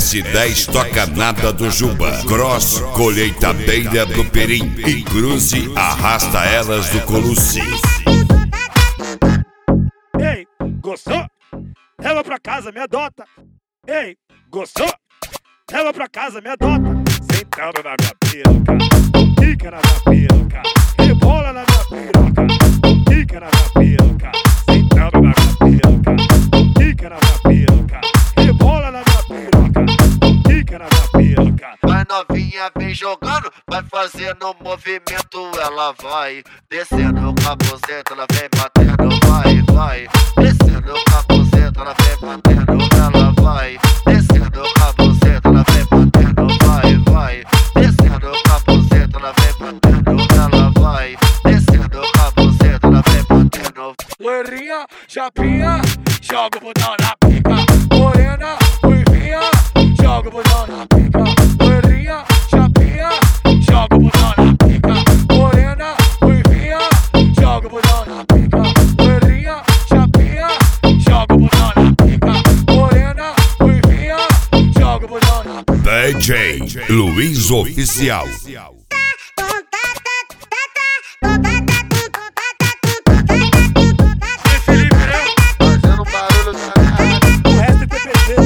S10 toca nada do Juba. Cross, colheitadeira do Perim. E Cruze arrasta elas do Colucci. Ei, gostou? Leva pra casa, me adota. Ei, gostou? Leva pra casa, me adota. Sentando na minha piroca, fica na minha piroca, rebola na minha piroca, fica na minha piroca. Sentando na minha piroca, fica na minha piroca, rebola na minha piroca, fica na minha piroca. Vai novinha, vem jogando, vai fazendo movimento, ela vai descendo o capuzeta, ela vem batendo, vai, vai. Descendo o capuzeta, ela vem batendo, ela vai. Descendo o capuzeta, ela vem batendo, vai, vai. Descendo o capuzeta, ela vem batendo, ela vai. Descendo o capuzeta, ela vem batendo. Loirinha, chapinha, joga o botão na pica. Morena, ruivinha, joga o botão na pica. Loirinha, chapinha, joga o botão na pica. Morena, ruivinha, joga o botão na pica. Loirinha, chapinha, joga o botão na pica. Morena, ruivinha, joga o botão na pica. DJ Luiz Oficial. Fazendo barulho do caralho. O resto é TPC,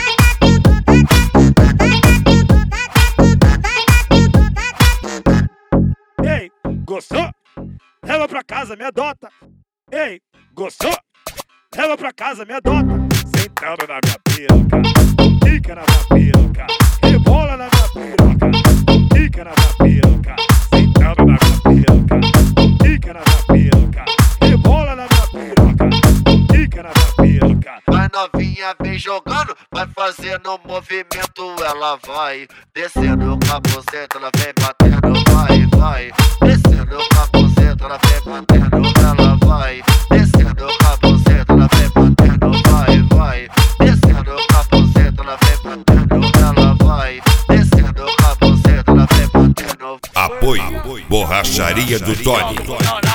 mano. Ei, gostou? Leva pra casa, me adota. Ei, gostou? Leva pra casa, me adota. Sentando na minha piroca, fica na minha piroca, rebola na minha piroca, fica na minha piroca. Sentando na minha piroca, fica na minha piroca, rebola na minha piroca, fica na minha piroca. Vai novinha, vem jogando, vai fazendo movimento, ela vai descendo o capuzeta, ela vem batendo, vai, vai. Descendo o capuzeta, ela vem batendo, ela vai. Descendo o capuzeta, ela vem batendo, vai, vai. Descendo o capuzeta, ela vem batendo, ela vai. Descendo o capuzeta, ela vem batendo. Apoio Borracharia do Tony.